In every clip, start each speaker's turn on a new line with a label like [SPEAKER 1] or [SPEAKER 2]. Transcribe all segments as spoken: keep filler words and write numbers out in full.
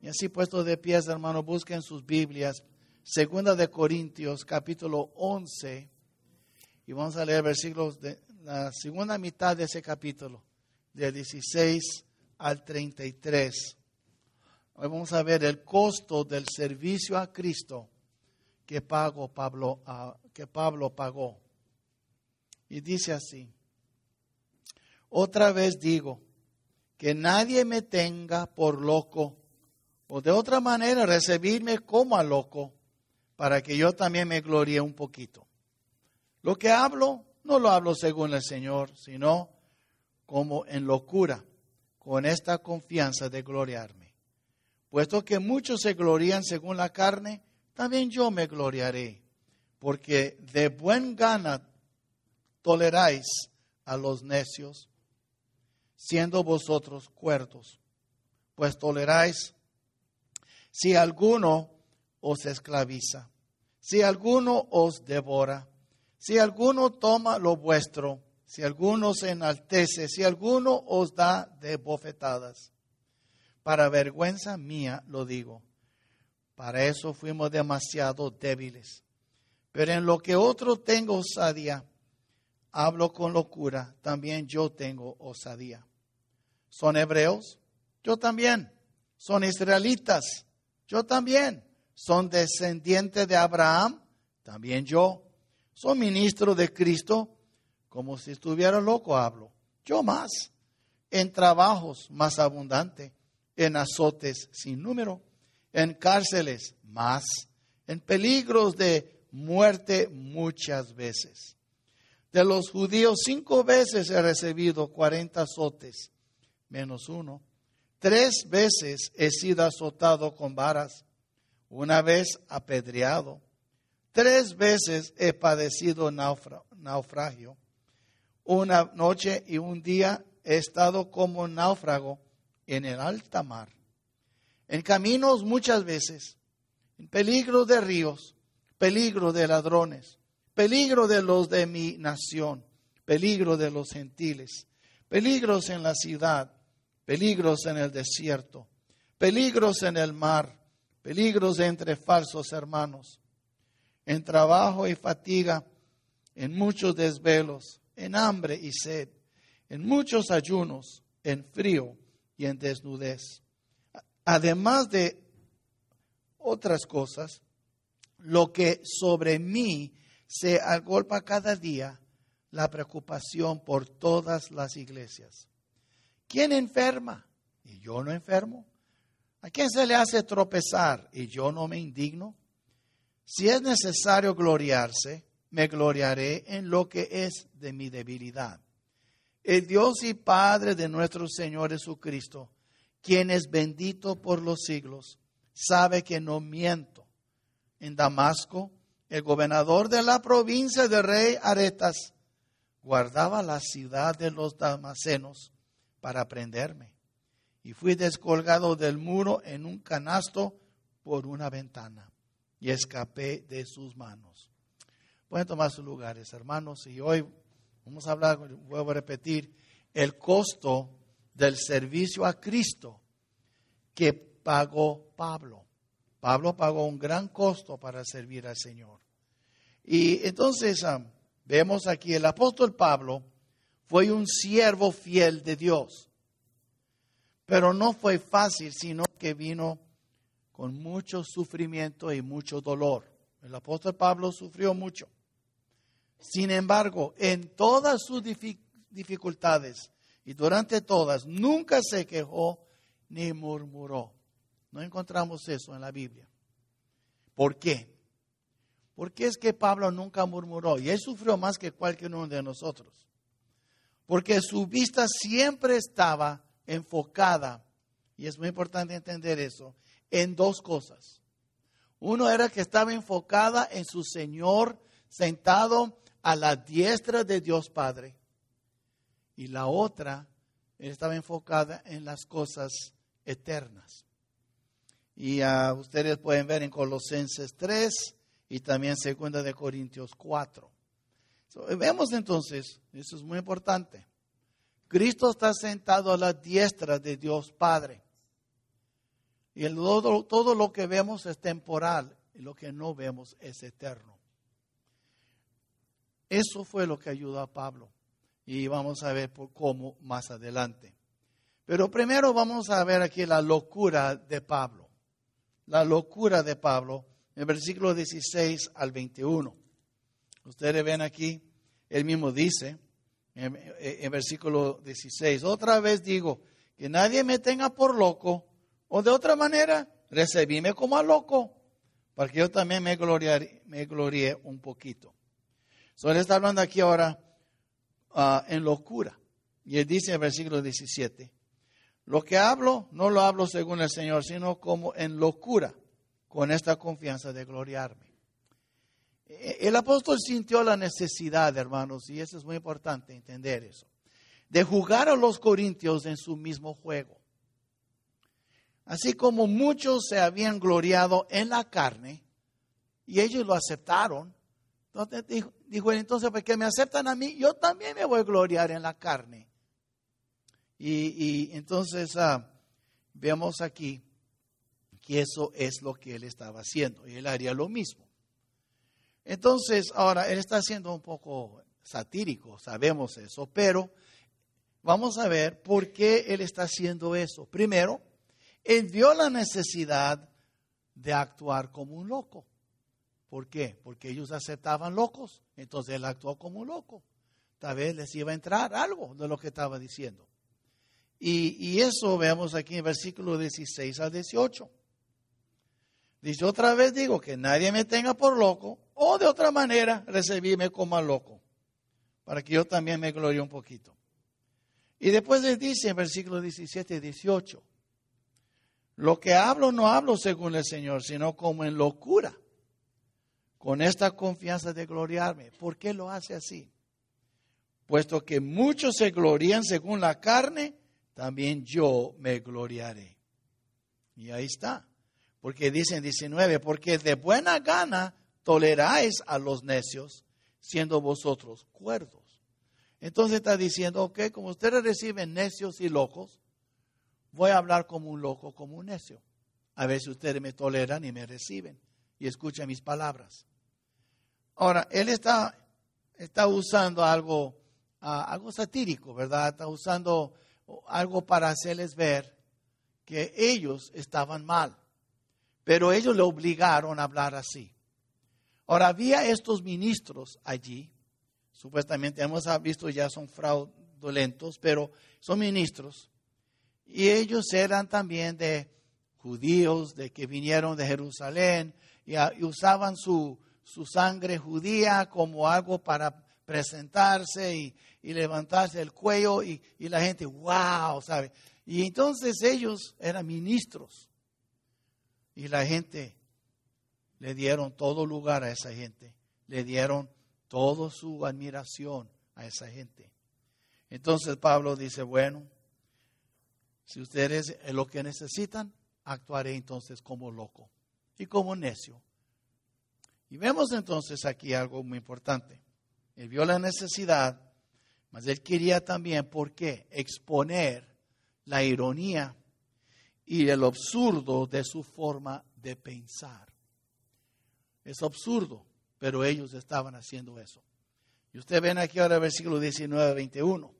[SPEAKER 1] Y así puesto de pies, hermano, busquen sus Biblias. Segunda de Corintios, capítulo once. Y vamos a leer versículos de la segunda mitad de ese capítulo, del dieciséis al treinta y tres. Hoy vamos a ver el costo del servicio a Cristo que, pagó Pablo, uh, que Pablo pagó. Y dice así: otra vez digo, que nadie me tenga por loco, o de otra manera recibirme como a loco, para que yo también me gloríe un poquito. Lo que hablo, no lo hablo según el Señor, sino como en locura, con esta confianza de gloriarme. Puesto que muchos se glorían según la carne, también yo me gloriaré, porque de buen gana toleráis a los necios, siendo vosotros cuerdos, pues toleráis si alguno os esclaviza, si alguno os devora, si alguno toma lo vuestro, si alguno se enaltece, si alguno os da de bofetadas. Para vergüenza mía lo digo, para eso fuimos demasiado débiles. Pero en lo que otro tengo osadía, hablo con locura, también yo tengo osadía. ¿Son hebreos? Yo también. ¿Son israelitas? Yo también. ¿Son descendientes de Abraham? También yo. ¿Son ministros de Cristo? Como si estuviera loco hablo. Yo más. En trabajos más abundante. En azotes sin número. En cárceles más. En peligros de muerte muchas veces. De los judíos cinco veces he recibido cuarenta azotes, menos uno. Tres veces he sido azotado con varas, una vez apedreado. Tres veces he padecido naufra- naufragio. Una noche y un día he estado como náufrago en el alta mar. En caminos muchas veces, en peligro de ríos, peligro de ladrones, peligro de los de mi nación, peligro de los gentiles, peligros en la ciudad, peligros en el desierto, peligros en el mar, peligros entre falsos hermanos, en trabajo y fatiga, en muchos desvelos, en hambre y sed, en muchos ayunos, en frío y en desnudez. Además de otras cosas, lo que sobre mí se agolpa cada día, la preocupación por todas las iglesias. ¿Quién enferma? ¿Y yo no enfermo? ¿A quién se le hace tropezar? ¿Y yo no me indigno? Si es necesario gloriarse, me gloriaré en lo que es de mi debilidad. El Dios y Padre de nuestro Señor Jesucristo, quien es bendito por los siglos, sabe que no miento. En Damasco, el gobernador de la provincia del rey Aretas guardaba la ciudad de los damasenos para prenderme. Y fui descolgado del muro en un canasto por una ventana y escapé de sus manos. Pueden tomar sus lugares, hermanos, y hoy vamos a hablar, vuelvo a repetir, el costo del servicio a Cristo que pagó Pablo. Pablo pagó un gran costo para servir al Señor. Y entonces um, vemos aquí, el apóstol Pablo fue un siervo fiel de Dios. Pero no fue fácil, sino que vino con mucho sufrimiento y mucho dolor. El apóstol Pablo sufrió mucho. Sin embargo, en todas sus dificultades y durante todas, nunca se quejó ni murmuró. No encontramos eso en la Biblia. ¿Por qué? Porque es que Pablo nunca murmuró y él sufrió más que cualquier uno de nosotros. Porque su vista siempre estaba enfocada, y es muy importante entender eso, en dos cosas. Uno era que estaba enfocada en su Señor sentado a la diestra de Dios Padre. Y la otra, él estaba enfocada en las cosas eternas. Y uh, ustedes pueden ver en Colosenses tres y también segunda de Corintios cuatro. So, vemos entonces, eso es muy importante. Cristo está sentado a la diestra de Dios Padre. Y el, todo, todo lo que vemos es temporal y lo que no vemos es eterno. Eso fue lo que ayudó a Pablo. Y vamos a ver por cómo más adelante. Pero primero vamos a ver aquí la locura de Pablo. La locura de Pablo en versículo dieciséis al veintiuno. Ustedes ven aquí, él mismo dice en, en versículo dieciséis, otra vez digo, que nadie me tenga por loco, o de otra manera, recibíme como a loco, para que yo también me gloriaré, me glorié un poquito. So, él está hablando aquí ahora uh, en locura. Y él dice en el versículo diecisiete, lo que hablo, no lo hablo según el Señor, sino como en locura, con esta confianza de gloriarme. El apóstol sintió la necesidad, hermanos, y eso es muy importante entender eso, de jugar a los corintios en su mismo juego. Así como muchos se habían gloriado en la carne, y ellos lo aceptaron, entonces dijo, dijo entonces, porque me aceptan a mí, yo también me voy a gloriar en la carne. Y, y entonces uh, vemos aquí que eso es lo que él estaba haciendo, y él haría lo mismo. Entonces, ahora, él está siendo un poco satírico, sabemos eso, pero vamos a ver por qué él está haciendo eso. Primero, él vio la necesidad de actuar como un loco. ¿Por qué? Porque ellos aceptaban locos, entonces él actuó como un loco. Tal vez les iba a entrar algo de lo que estaba diciendo. Y, y eso vemos aquí en versículo dieciséis al dieciocho. Dice, otra vez digo que nadie me tenga por loco, o de otra manera recibirme como a loco, para que yo también me glorie un poquito. Y después les dice en versículos diecisiete y dieciocho, lo que hablo no hablo según el Señor, sino como en locura, con esta confianza de gloriarme. ¿Por qué lo hace así? Puesto que muchos se glorían según la carne, también yo me gloriaré. Y ahí está. Porque dice en diecinueve, porque de buena gana toleráis a los necios, siendo vosotros cuerdos. Entonces está diciendo, ok, como ustedes reciben necios y locos, voy a hablar como un loco, como un necio. A ver si ustedes me toleran y me reciben y escuchan mis palabras. Ahora, él está, está usando algo, uh, algo satírico, ¿verdad? Está usando algo para hacerles ver que ellos estaban mal. Pero ellos le obligaron a hablar así. Ahora, había estos ministros allí, supuestamente hemos visto ya son fraudulentos, pero son ministros. Y ellos eran también de judíos, de que vinieron de Jerusalén, y, y usaban su, su sangre judía como algo para presentarse y, y levantarse el cuello, y, y la gente, wow, ¿sabe? Y entonces ellos eran ministros. Y la gente, le dieron todo lugar a esa gente. Le dieron toda su admiración a esa gente. Entonces Pablo dice, bueno, si ustedes es lo que necesitan, actuaré entonces como loco y como necio. Y vemos entonces aquí algo muy importante. Él vio la necesidad, mas él quería también, ¿por qué? Exponer la ironía y el absurdo de su forma de pensar. Es absurdo, pero ellos estaban haciendo eso. Y ustedes ven aquí ahora el versículo diecinueve, veintiuno.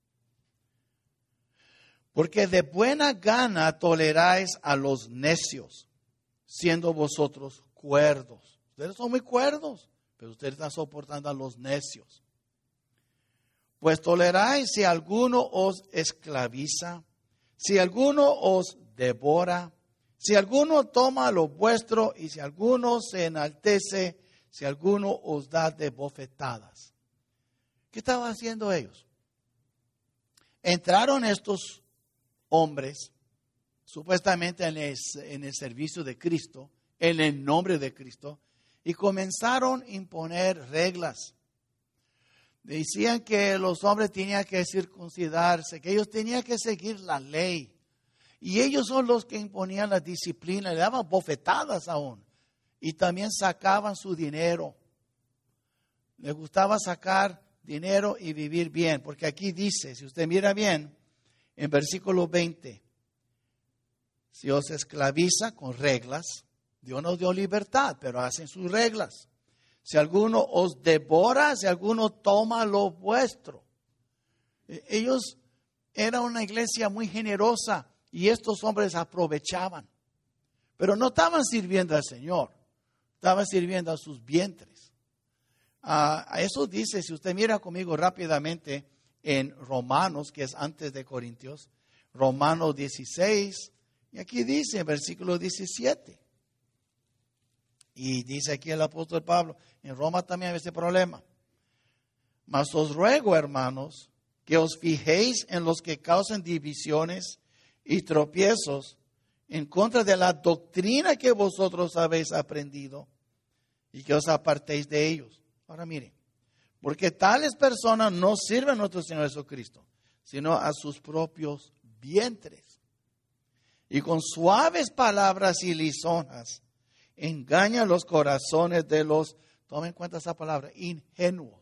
[SPEAKER 1] Porque de buena gana toleráis a los necios, siendo vosotros cuerdos. Ustedes son muy cuerdos, pero ustedes están soportando a los necios. Pues toleráis si alguno os esclaviza, si alguno os devora, si alguno toma lo vuestro y si alguno se enaltece, si alguno os da de bofetadas. ¿Qué estaban haciendo ellos? Entraron estos hombres, supuestamente en el, en el servicio de Cristo, en el nombre de Cristo, y comenzaron a imponer reglas. Decían que los hombres tenían que circuncidarse, que ellos tenían que seguir la ley. Y ellos son los que imponían la disciplina, le daban bofetadas aún. Y también sacaban su dinero. Les gustaba sacar dinero y vivir bien. Porque aquí dice, si usted mira bien, en versículo veinte, Si os esclaviza con reglas, Dios nos dio libertad, pero hacen sus reglas. Si alguno os devora, si alguno toma lo vuestro. Ellos eran una iglesia muy generosa y estos hombres aprovechaban. Pero no estaban sirviendo al Señor, estaban sirviendo a sus vientres. Uh, a eso dice, si usted mira conmigo rápidamente en Romanos, que es antes de Corintios, Romanos dieciséis, y aquí dice en versículo diecisiete. Y dice aquí el apóstol Pablo, en Roma también hay ese problema. Mas os ruego, hermanos, que os fijéis en los que causan divisiones y tropiezos en contra de la doctrina que vosotros habéis aprendido y que os apartéis de ellos. Ahora miren, porque tales personas no sirven a nuestro Señor Jesucristo, sino a sus propios vientres. Y con suaves palabras y lisonjas engañan los corazones de los, tomen en cuenta esa palabra, ingenuos.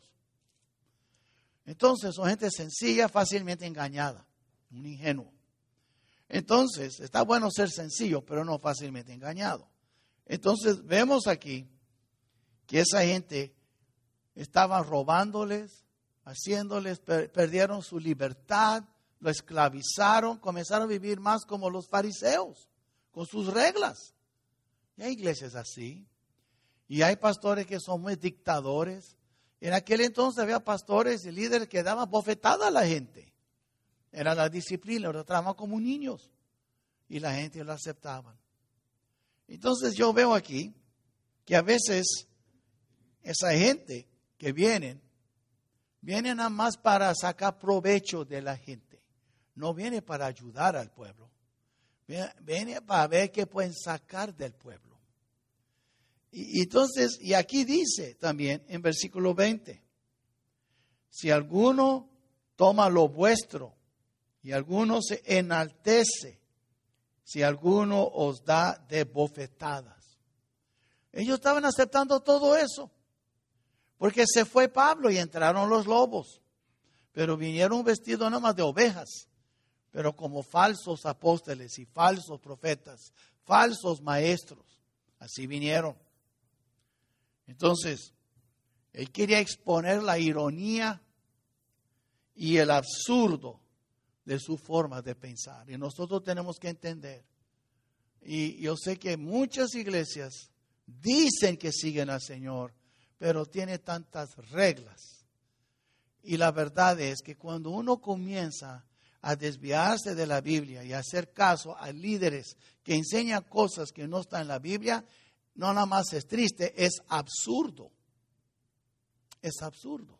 [SPEAKER 1] Entonces son gente sencilla, fácilmente engañada, un ingenuo. Entonces, está bueno ser sencillo, pero no fácilmente engañado. Entonces, vemos aquí que esa gente estaba robándoles, haciéndoles, per- perdieron su libertad, lo esclavizaron, comenzaron a vivir más como los fariseos, con sus reglas. Y hay iglesias así. Y hay pastores que son muy dictadores. En aquel entonces había pastores y líderes que daban bofetada a la gente. Era la disciplina, lo trataban como niños. Y la gente lo aceptaba. Entonces yo veo aquí que a veces esa gente que vienen, vienen nada más para sacar provecho de la gente. No viene para ayudar al pueblo. Viene para ver qué pueden sacar del pueblo. Y, y entonces, y aquí dice también en versículo veinte, si alguno toma lo vuestro y alguno se enaltece, si alguno os da de bofetadas. Ellos estaban aceptando todo eso, porque se fue Pablo y entraron los lobos, pero vinieron vestidos nada más de ovejas, pero como falsos apóstoles y falsos profetas, falsos maestros, así vinieron. Entonces, él quería exponer la ironía y el absurdo de su forma de pensar. Y nosotros tenemos que entender. Y yo sé que muchas iglesias dicen que siguen al Señor, pero tiene tantas reglas. Y la verdad es que cuando uno comienza a desviarse de la Biblia y a hacer caso a líderes que enseñan cosas que no están en la Biblia, no nada más es triste, es absurdo. Es absurdo.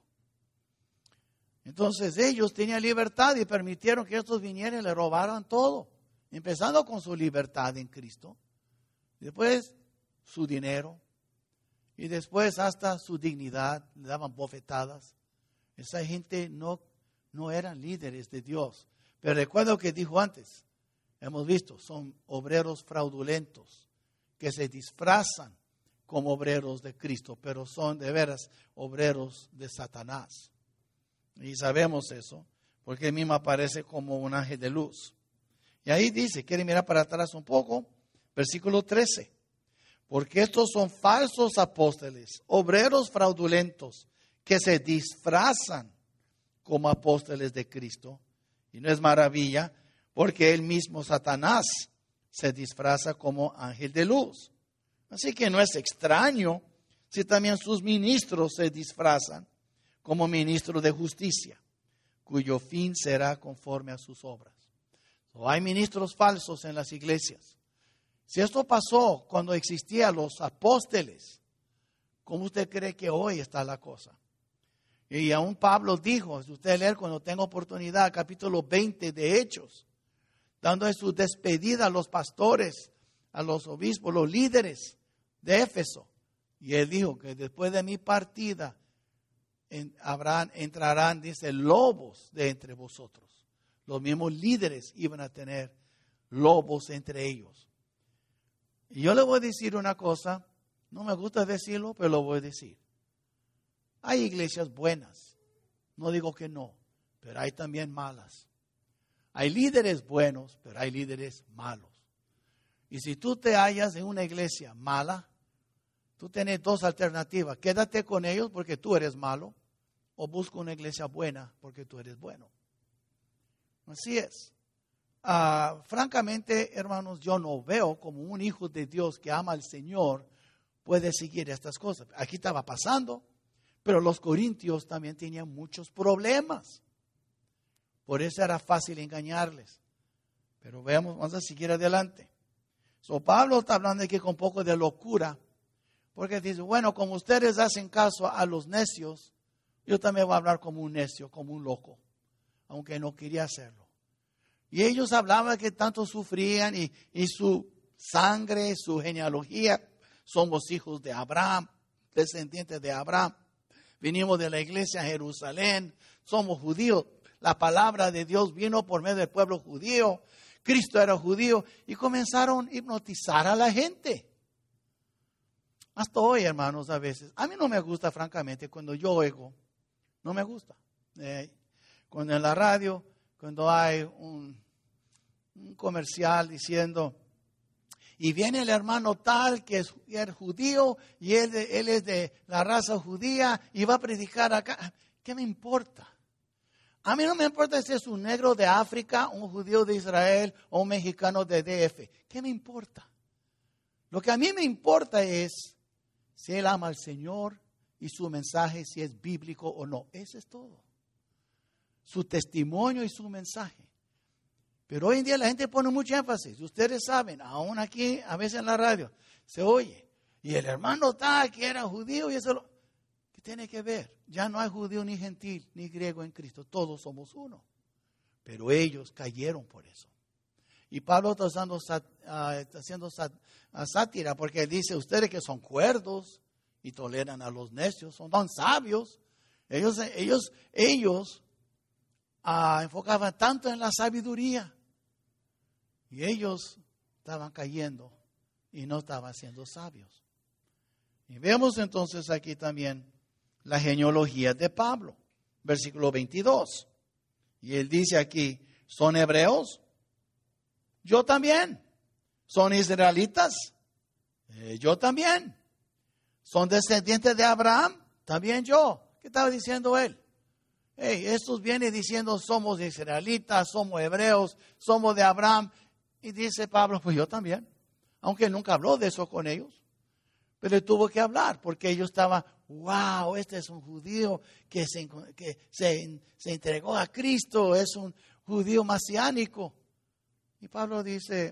[SPEAKER 1] Entonces ellos tenían libertad y permitieron que estos vinieran y le robaran todo. Empezando con su libertad en Cristo. Después su dinero. Y después hasta su dignidad. Le daban bofetadas. Esa gente no, no eran líderes de Dios. Pero recuerda lo que dijo antes. Hemos visto, son obreros fraudulentos que se disfrazan como obreros de Cristo, pero son de veras obreros de Satanás. Y sabemos eso, porque él mismo aparece como un ángel de luz. Y ahí dice, quiere mirar para atrás un poco, versículo trece. Porque estos son falsos apóstoles, obreros fraudulentos, que se disfrazan como apóstoles de Cristo. Y no es maravilla, porque él mismo, Satanás, se disfraza como ángel de luz. Así que no es extraño si también sus ministros se disfrazan como ministros de justicia, cuyo fin será conforme a sus obras. So, hay ministros falsos en las iglesias. Si esto pasó cuando existían los apóstoles, ¿cómo usted cree que hoy está la cosa? Y aún Pablo dijo, si usted lee cuando tenga oportunidad, capítulo veinte de Hechos, dando su despedida a los pastores, a los obispos, los líderes de Éfeso. Y él dijo que después de mi partida en, habrán, entrarán, dice, lobos de entre vosotros. Los mismos líderes iban a tener lobos entre ellos. Y yo le voy a decir una cosa, no me gusta decirlo, pero lo voy a decir. Hay iglesias buenas, no digo que no, pero hay también malas. Hay líderes buenos, pero hay líderes malos. Y si tú te hallas en una iglesia mala, tú tienes dos alternativas. Quédate con ellos porque tú eres malo, o busca una iglesia buena porque tú eres bueno. Así es. Uh, francamente, hermanos, yo no veo como un hijo de Dios que ama al Señor puede seguir estas cosas. Aquí estaba pasando, pero los corintios también tenían muchos problemas. Por eso era fácil engañarles. Pero veamos, vamos a seguir adelante. So, Pablo está hablando aquí con un poco de locura, porque dice, bueno, como ustedes hacen caso a los necios, yo también voy a hablar como un necio, como un loco, aunque no quería hacerlo. Y ellos hablaban que tanto sufrían y, y su sangre, su genealogía, somos hijos de Abraham, descendientes de Abraham. Venimos de la iglesia en Jerusalén, somos judíos. La palabra de Dios vino por medio del pueblo judío. Cristo era judío y comenzaron a hipnotizar a la gente. Hasta hoy, hermanos, a veces. A mí no me gusta, francamente, cuando yo oigo, no me gusta. Eh, cuando en la radio, cuando hay un, un comercial diciendo, y viene el hermano tal que es, es judío y él, él es de la raza judía y va a predicar acá. ¿Qué me importa? A mí no me importa si es un negro de África, un judío de Israel o un mexicano de D F. ¿Qué me importa? Lo que a mí me importa es si él ama al Señor y su mensaje, si es bíblico o no. Eso es todo. Su testimonio y su mensaje. Pero hoy en día la gente pone mucho énfasis. Ustedes saben, aún aquí, a veces en la radio, se oye. Y el hermano tal que era judío y eso lo... ¿Qué tiene que ver? Ya no hay judío ni gentil ni griego en Cristo. Todos somos uno. Pero ellos cayeron por eso. Y Pablo está, usando, uh, está haciendo sat, uh, sátira porque él dice, ustedes que son cuerdos y toleran a los necios, son tan sabios. Ellos, ellos, ellos uh, enfocaban tanto en la sabiduría. Y ellos estaban cayendo y no estaban siendo sabios. Y vemos entonces aquí también la genealogía de Pablo, versículo veintidós. Y él dice aquí, ¿son hebreos? Yo también. ¿Son israelitas? Eh, yo también. ¿Son descendientes de Abraham? También yo. ¿Qué estaba diciendo él? Hey, estos vienen diciendo somos israelitas, somos hebreos, somos de Abraham. Y dice Pablo, pues yo también. Aunque nunca habló de eso con ellos. Pero él tuvo que hablar porque ellos estaban, wow, este es un judío que se, que se, se entregó a Cristo, es un judío mesiánico. Y Pablo dice,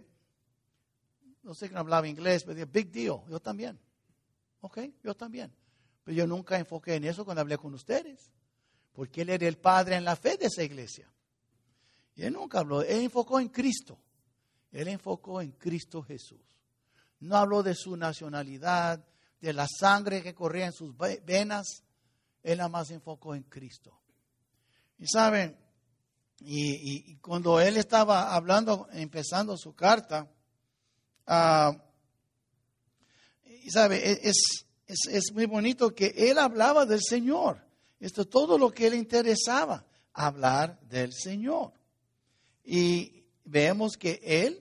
[SPEAKER 1] no sé que no hablaba inglés, pero dice, big deal, yo también. Ok, yo también. Pero yo nunca enfoqué en eso cuando hablé con ustedes. Porque él era el padre en la fe de esa iglesia. Y él nunca habló, él enfocó en Cristo. Él enfocó en Cristo Jesús. No habló de su nacionalidad, de la sangre que corría en sus venas. Él nada más enfocó en Cristo. Y saben, y, y, y cuando él estaba hablando, empezando su carta, uh, y sabe, es, es, es muy bonito que él hablaba del Señor. Esto es todo lo que le interesaba, hablar del Señor. Y vemos que él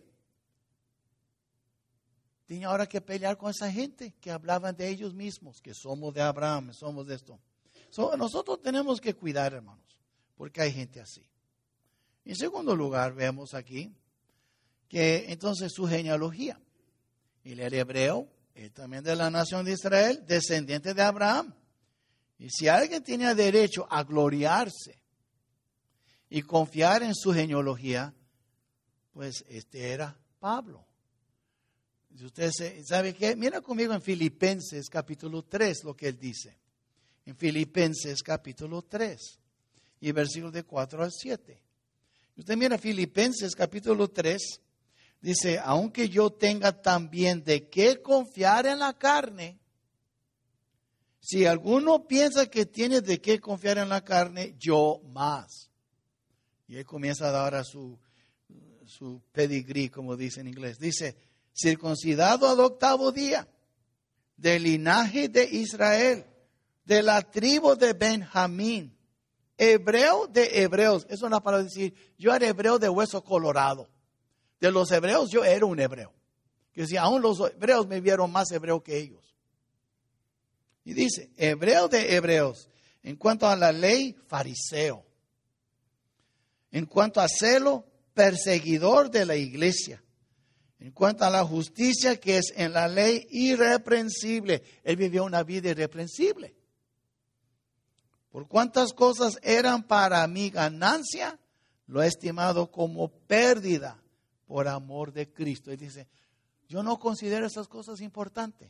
[SPEAKER 1] tenía ahora que pelear con esa gente que hablaban de ellos mismos, que somos de Abraham, somos de esto. So, nosotros tenemos que cuidar, hermanos, porque hay gente así. En segundo lugar, vemos aquí que entonces su genealogía. Él era hebreo, él también de la nación de Israel, descendiente de Abraham. Y si alguien tenía derecho a gloriarse y confiar en su genealogía, pues este era Pablo. Si usted sabe qué, mira conmigo en Filipenses capítulo tres lo que él dice. En Filipenses capítulo tres y versículos de cuatro al siete. Usted mira Filipenses capítulo tres, dice, aunque yo tenga también de qué confiar en la carne, si alguno piensa que tiene de qué confiar en la carne, yo más. Y él comienza a dar a su, su pedigrí, como dice en inglés. Dice, circuncidado al octavo día, del linaje de Israel, de la tribu de Benjamín, hebreo de hebreos. Eso es una palabra decir, yo era hebreo de hueso colorado. De los hebreos yo era un hebreo. Que si aún los hebreos me vieron más hebreo que ellos. Y dice, hebreo de hebreos, en cuanto a la ley, fariseo. En cuanto a celo, perseguidor de la iglesia. En cuanto a la justicia que es en la ley, irreprensible. Él vivió una vida irreprensible. Por cuántas cosas eran para mi ganancia, lo he estimado como pérdida por amor de Cristo. Él dice, yo no considero esas cosas importantes.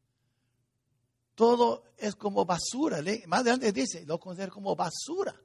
[SPEAKER 1] Todo es como basura. Más adelante dice, lo considero como basura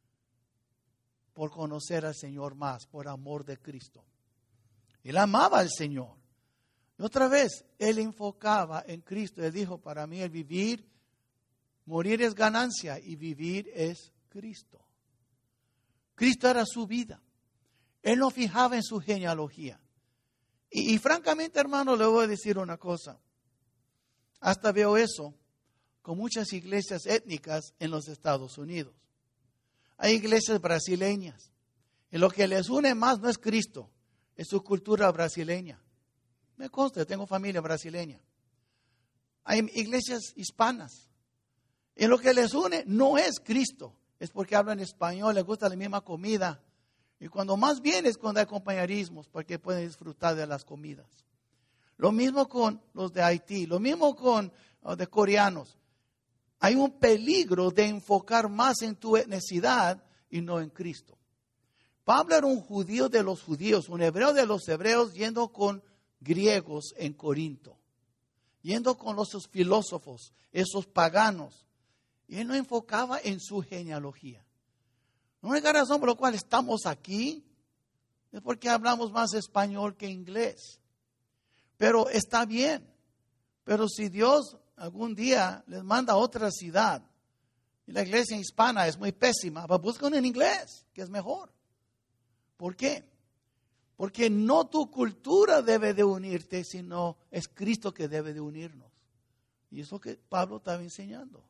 [SPEAKER 1] por conocer al Señor más, por amor de Cristo. Él amaba al Señor. Y otra vez, él enfocaba en Cristo. Él dijo, para mí el vivir, morir es ganancia y vivir es Cristo. Cristo era su vida. Él no fijaba en su genealogía. Y, y francamente, hermano, le voy a decir una cosa. Hasta veo eso con muchas iglesias étnicas en los Estados Unidos. Hay iglesias brasileñas. Y lo que les une más no es Cristo, es su cultura brasileña. Me consta, tengo familia brasileña. Hay iglesias hispanas. Y lo que les une no es Cristo, es porque hablan español, les gusta la misma comida. Y cuando más bien es cuando hay compañerismos, porque pueden disfrutar de las comidas. Lo mismo con los de Haití, lo mismo con los de coreanos. Hay un peligro de enfocar más en tu etnicidad y no en Cristo. Pablo era un judío de los judíos, un hebreo de los hebreos, yendo con griegos en Corinto, yendo con los filósofos, esos paganos. Y él no enfocaba en su genealogía. La única razón por la cual estamos aquí es porque hablamos más español que inglés. Pero está bien. Pero si Dios algún día les manda a otra ciudad y la iglesia hispana es muy pésima, pues buscan en inglés, que es mejor. ¿Por qué? Porque no tu cultura debe de unirte, sino es Cristo que debe de unirnos. Y eso que Pablo estaba enseñando.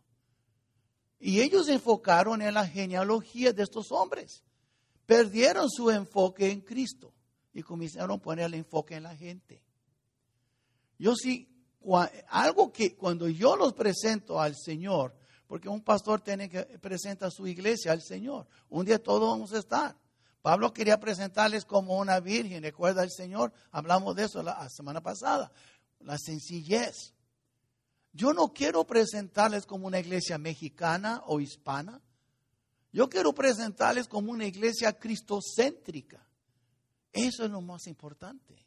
[SPEAKER 1] Y ellos se enfocaron en la genealogía de estos hombres. Perdieron su enfoque en Cristo y comenzaron a poner el enfoque en la gente. Yo sí, algo que cuando yo los presento al Señor, porque un pastor tiene que presentar su iglesia al Señor. Un día todos vamos a estar. Pablo quería presentarles como una virgen. Recuerda el Señor, hablamos de eso la semana pasada. La sencillez. Yo no quiero presentarles como una iglesia mexicana o hispana. Yo quiero presentarles como una iglesia cristocéntrica. Eso es lo más importante.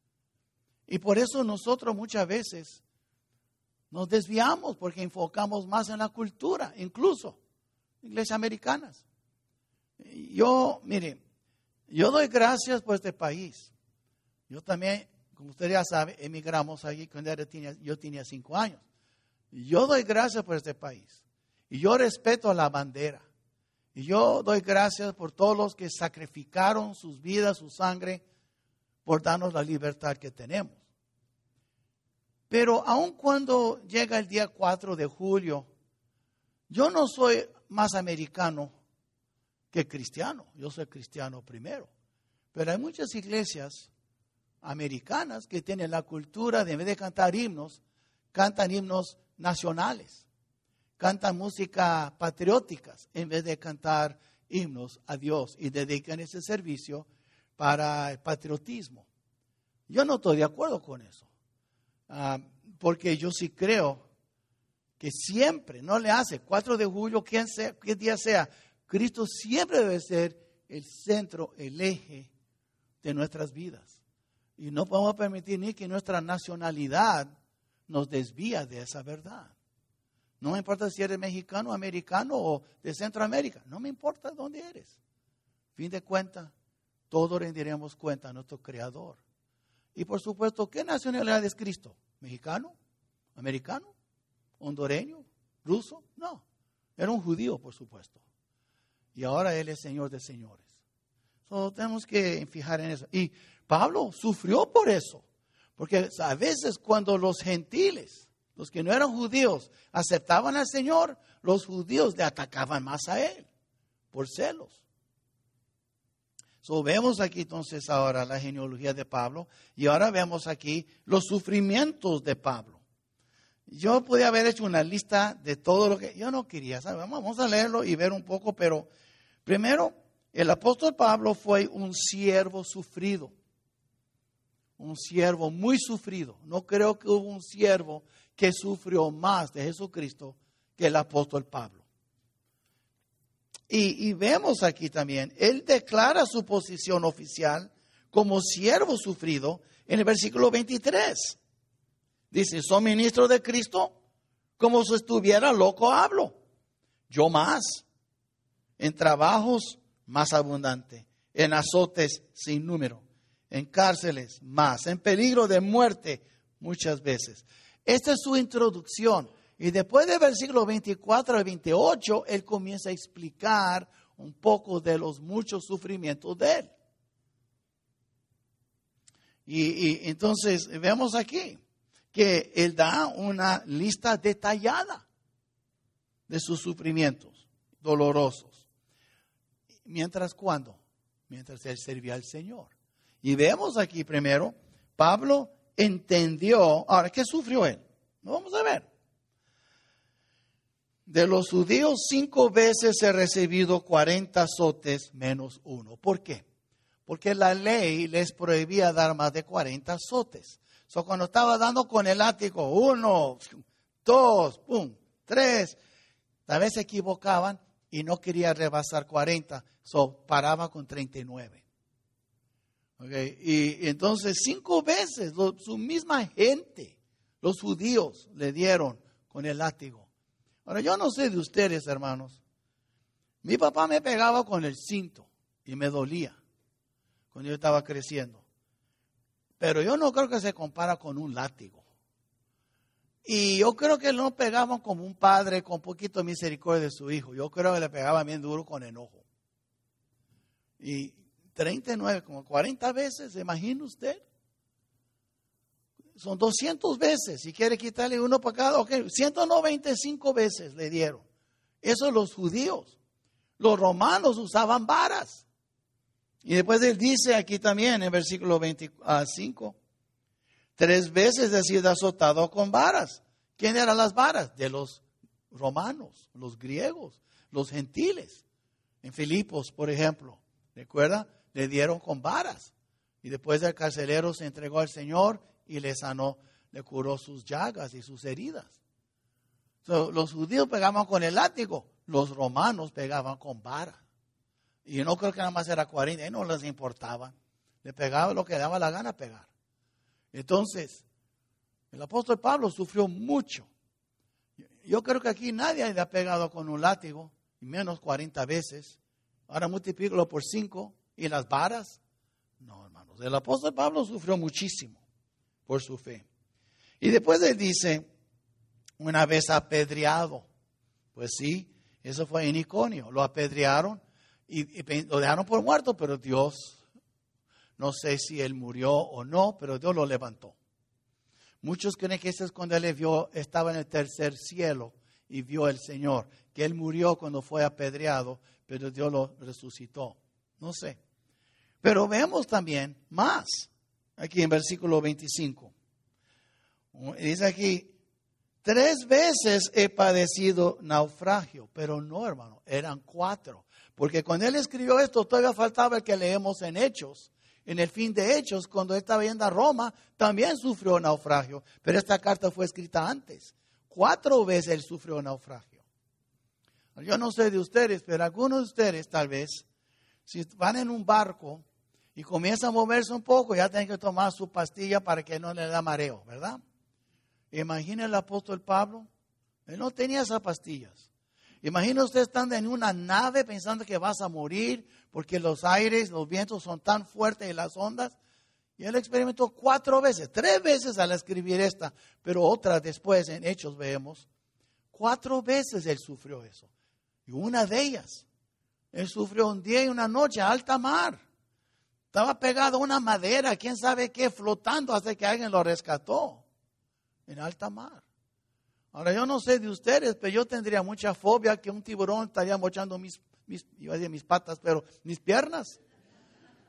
[SPEAKER 1] Y por eso nosotros muchas veces nos desviamos porque enfocamos más en la cultura, incluso iglesias americanas. Yo, mire, yo doy gracias por este país. Yo también, como usted ya sabe, emigramos aquí cuando yo tenía, yo tenía cinco años. Yo doy gracias por este país. Y yo respeto a la bandera. Y yo doy gracias por todos los que sacrificaron sus vidas, su sangre, por darnos la libertad que tenemos. Pero aun cuando llega el día cuatro de julio, yo no soy más americano que cristiano. Yo soy cristiano primero. Pero hay muchas iglesias americanas que tienen la cultura de, en vez de cantar himnos, cantan himnos nacionales. Cantan música patrióticas en vez de cantar himnos a Dios y dedican ese servicio para el patriotismo. Yo no estoy de acuerdo con eso. Uh, porque yo sí creo que siempre, no le hace, cuatro de julio, quien sea, qué día sea, Cristo siempre debe ser el centro, el eje de nuestras vidas. Y no podemos permitir ni que nuestra nacionalidad nos desvía de esa verdad. No me importa si eres mexicano, americano o de Centroamérica. No me importa dónde eres. Fin de cuentas, todos rendiremos cuenta a nuestro Creador. Y por supuesto, ¿qué nacionalidad es Cristo? ¿Mexicano? ¿Americano? ¿Hondureño? ¿Ruso? No. Era un judío, por supuesto. Y ahora Él es Señor de señores. So, tenemos que fijar en eso. Y Pablo sufrió por eso. Porque a veces cuando los gentiles, los que no eran judíos, aceptaban al Señor, los judíos le atacaban más a Él, por celos. So, vemos aquí entonces ahora la genealogía de Pablo y ahora vemos aquí los sufrimientos de Pablo. Yo podía haber hecho una lista de todo lo que yo no quería, ¿sabe? Vamos a leerlo y ver un poco, pero primero, el apóstol Pablo fue un siervo sufrido, un siervo muy sufrido. No creo que hubo un siervo que sufrió más de Jesucristo que el apóstol Pablo. Y, y vemos aquí también, él declara su posición oficial como siervo sufrido en el versículo veintitrés. Dice, soy ministro de Cristo, como si estuviera loco hablo. Yo más, en trabajos más abundante, en azotes sin número, en cárceles más, en peligro de muerte muchas veces. Esta es su introducción. Y después del versículo veinticuatro al veintiocho, él comienza a explicar un poco de los muchos sufrimientos de él. Y, y entonces vemos aquí que él da una lista detallada de sus sufrimientos dolorosos. Mientras, ¿cuándo? Mientras él servía al Señor. Y vemos aquí primero, Pablo entendió. Ahora, ¿qué sufrió él? No vamos a ver. De los judíos, cinco veces he recibido cuarenta azotes menos uno. ¿Por qué? Porque la ley les prohibía dar más de cuarenta azotes. So, cuando estaba dando con el látigo, uno, dos, pum, tres, tal vez se equivocaban y no quería rebasar cuarenta. So, paraba con treinta y nueve. Okay. Y, y entonces cinco veces lo, su misma gente, los judíos, le dieron con el látigo. Ahora, yo no sé de ustedes, hermanos. Mi papá me pegaba con el cinto y me dolía cuando yo estaba creciendo. Pero yo no creo que se compara con un látigo. Y yo creo que no pegaban como un padre con poquito de misericordia de su hijo. Yo creo que le pegaban bien duro con enojo. Y treinta y nueve, como cuarenta veces, ¿se imagina usted? Son doscientas veces. Si quiere quitarle uno para cada, ok, ciento noventa y cinco veces le dieron. Eso los judíos. Los romanos usaban varas. Y después él dice aquí también en versículo veinticinco, tres veces he sido azotado con varas. ¿Quién eran las varas? De los romanos, los griegos, los gentiles. En Filipos, por ejemplo, ¿recuerda? Le dieron con varas. Y después el carcelero se entregó al Señor y le sanó, le curó sus llagas y sus heridas. So, los judíos pegaban con el látigo, los romanos pegaban con vara. Y yo no creo que nada más era cuarenta, no les importaba. Le pegaba lo que le daba la gana pegar. Entonces, el apóstol Pablo sufrió mucho. Yo creo que aquí nadie le ha pegado con un látigo, y menos cuarenta veces. Ahora multiplícalo por cinco, y las varas. No, hermanos, el apóstol Pablo sufrió muchísimo por su fe. Y después él dice, una vez apedreado. Pues sí, eso fue en Iconio. Lo apedrearon y, y lo dejaron por muerto, pero Dios, no sé si él murió o no, pero Dios lo levantó. Muchos creen que eso es cuando él vio, estaba en el tercer cielo y vio al Señor, que él murió cuando fue apedreado, pero Dios lo resucitó. No sé. Pero vemos también más. Aquí en versículo veinticinco. Dice aquí, tres veces he padecido naufragio. Pero no, hermano, eran cuatro. Porque cuando él escribió esto, todavía faltaba el que leemos en Hechos. En el fin de Hechos, cuando él estaba yendo a Roma, también sufrió naufragio. Pero esta carta fue escrita antes. Cuatro veces él sufrió naufragio. Yo no sé de ustedes, pero algunos de ustedes tal vez, si van en un barco y comienza a moverse un poco, ya tienen que tomar su pastilla para que no le da mareo, ¿verdad? Imagina el apóstol Pablo, él no tenía esas pastillas. Imagina usted estando en una nave pensando que vas a morir porque los aires, los vientos son tan fuertes y las ondas. Y él experimentó cuatro veces, tres veces al escribir esta, pero otra después en Hechos vemos. Cuatro veces él sufrió eso. Y una de ellas, él sufrió un día y una noche a alta mar. Estaba pegado a una madera, quién sabe qué, flotando hasta que alguien lo rescató en alta mar. Ahora, yo no sé de ustedes, pero yo tendría mucha fobia que un tiburón estaría mochando mis, mis, iba a decir mis patas, pero mis piernas.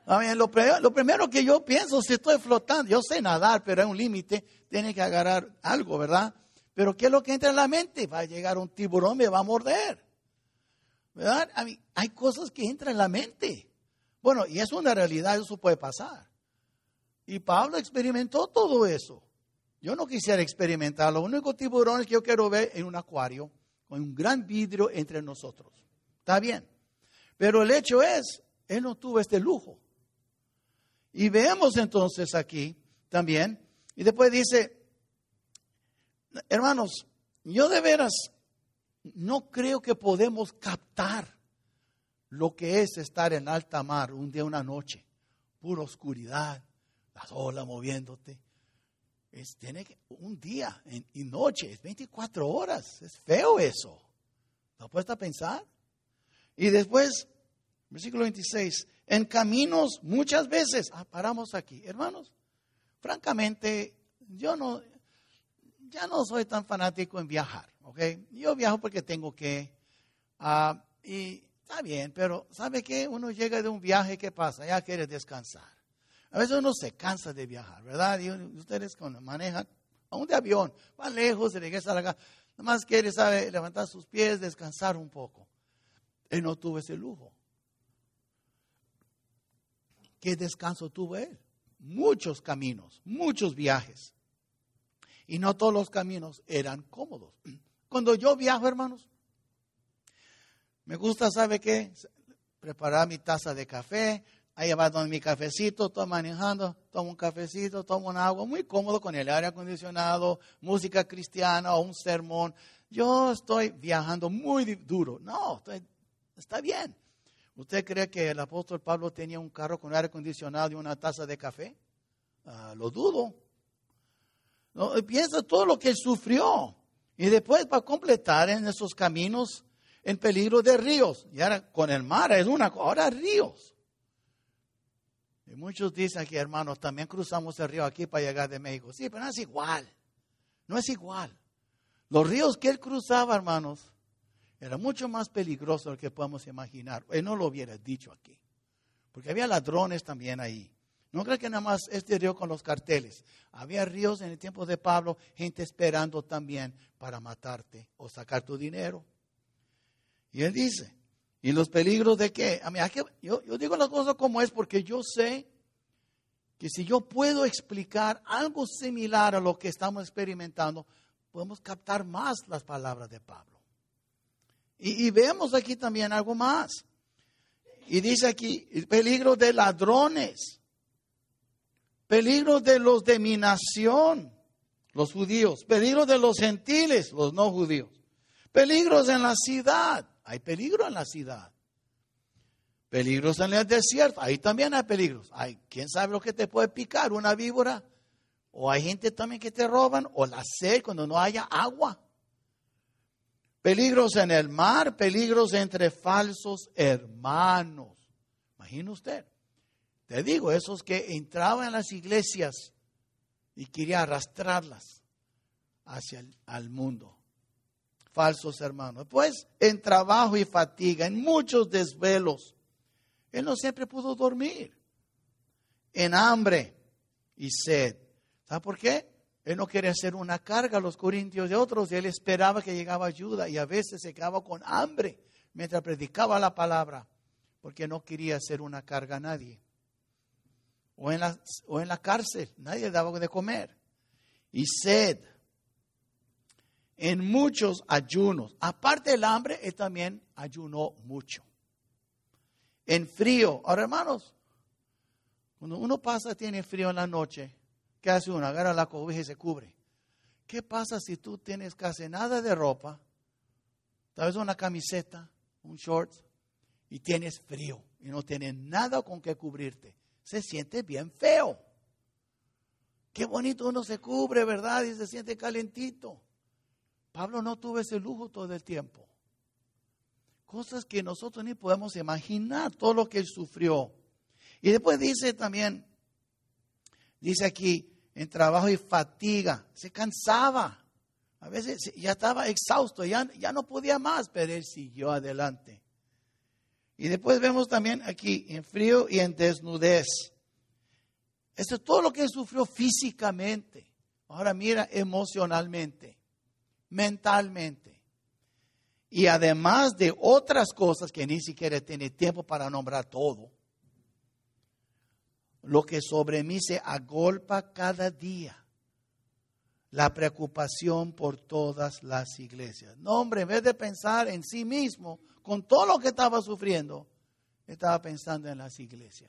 [SPEAKER 1] I mean, lo, lo primero que yo pienso, si estoy flotando, yo sé nadar, pero hay un límite, tiene que agarrar algo, ¿verdad? Pero ¿qué es lo que entra en la mente? Va a llegar un tiburón, me va a morder, ¿verdad? I mean, hay cosas que entran en la mente. Bueno, y es una realidad, eso puede pasar. Y Pablo experimentó todo eso. Yo no quisiera experimentar. Los únicos tiburones que yo quiero ver en un acuario, con un gran vidrio entre nosotros. Está bien. Pero el hecho es, él no tuvo este lujo. Y vemos entonces aquí también, y después dice, hermanos, yo de veras no creo que podemos captar lo que es estar en alta mar un día, una noche, pura oscuridad, las olas moviéndote. Es, tiene que, un día en, y noche, es veinticuatro horas, es feo eso. ¿No puedes pensar? Y después, versículo veintiséis, en caminos muchas veces, ah, paramos aquí, hermanos, francamente, yo no, ya no soy tan fanático en viajar, ¿ok? Yo viajo porque tengo que, uh, y está bien, pero ¿sabe qué? Uno llega de un viaje, ¿qué pasa? Ya quiere descansar. A veces uno se cansa de viajar, ¿verdad? Y ustedes cuando manejan, aún de avión, van lejos, se regresa a la casa, nada más quiere, ¿sabe? Levantar sus pies, descansar un poco. Él no tuvo ese lujo. ¿Qué descanso tuvo él? Muchos caminos, muchos viajes. Y no todos los caminos eran cómodos. Cuando yo viajo, hermanos, me gusta, ¿sabe qué? Preparar mi taza de café. Ahí va donde mi cafecito, estoy manejando, tomo un cafecito, tomo un agua, muy cómodo con el aire acondicionado, música cristiana o un sermón. Yo estoy viajando muy duro. No, estoy, está bien. ¿Usted cree que el apóstol Pablo tenía un carro con aire acondicionado y una taza de café? Uh, lo dudo. No, piensa todo lo que él sufrió. Y después para completar en esos caminos en peligro de ríos. Y ahora con el mar es una cosa, ahora ríos. Y muchos dicen aquí, hermanos, también cruzamos el río aquí para llegar de México. Sí, pero no es igual. No es igual. Los ríos que él cruzaba, hermanos, era mucho más peligroso de lo que podemos imaginar. Él no lo hubiera dicho aquí. Porque había ladrones también ahí. No creo que nada más este río con los carteles. Había ríos en el tiempo de Pablo, gente esperando también para matarte o sacar tu dinero. Y él dice, ¿y los peligros de qué? A mí, yo, yo digo las cosas como es porque yo sé que si yo puedo explicar algo similar a lo que estamos experimentando, podemos captar más las palabras de Pablo. Y, y vemos aquí también algo más. Y dice aquí, el peligro de ladrones, peligro de los de mi nación, los judíos, peligro de los gentiles, los no judíos, peligros en la ciudad. Hay peligro en la ciudad. Peligros en el desierto. Ahí también hay peligros. Hay, ¿quién sabe lo que te puede picar? Una víbora. O hay gente también que te roban. O la sed cuando no haya agua. Peligros en el mar. Peligros entre falsos hermanos. Imagina usted. Te digo, esos que entraban en las iglesias y querían arrastrarlas hacia el al mundo. Falsos hermanos. Pues en trabajo y fatiga, en muchos desvelos. Él no siempre pudo dormir. En hambre y sed. ¿Sabe por qué? Él no quería hacer una carga a los corintios de otros. Y él esperaba que llegaba ayuda. Y a veces se quedaba con hambre mientras predicaba la palabra. Porque no quería hacer una carga a nadie. O en la, o en la cárcel. Nadie le daba de comer. Y sed. En muchos ayunos. Aparte del hambre, él también ayunó mucho. En frío. Ahora, hermanos, cuando uno pasa, tiene frío en la noche, ¿qué hace uno? Agarra la cobija y se cubre. ¿Qué pasa si tú tienes casi nada de ropa? Tal vez una camiseta, un short, y tienes frío y no tienes nada con que cubrirte. Se siente bien feo. Qué bonito uno se cubre, ¿verdad? Y se siente calentito. Pablo no tuvo ese lujo todo el tiempo. Cosas que nosotros ni podemos imaginar, todo lo que él sufrió. Y después dice también, dice aquí, en trabajo y fatiga, se cansaba. A veces ya estaba exhausto, ya, ya no podía más, pero él siguió adelante. Y después vemos también aquí en frío y en desnudez. Esto es todo lo que él sufrió físicamente. Ahora mira emocionalmente, mentalmente. Y además de otras cosas que ni siquiera tiene tiempo para nombrar todo. Lo que sobre mí se agolpa cada día. La preocupación por todas las iglesias. No, hombre, en vez de pensar en sí mismo, con todo lo que estaba sufriendo, estaba pensando en las iglesias.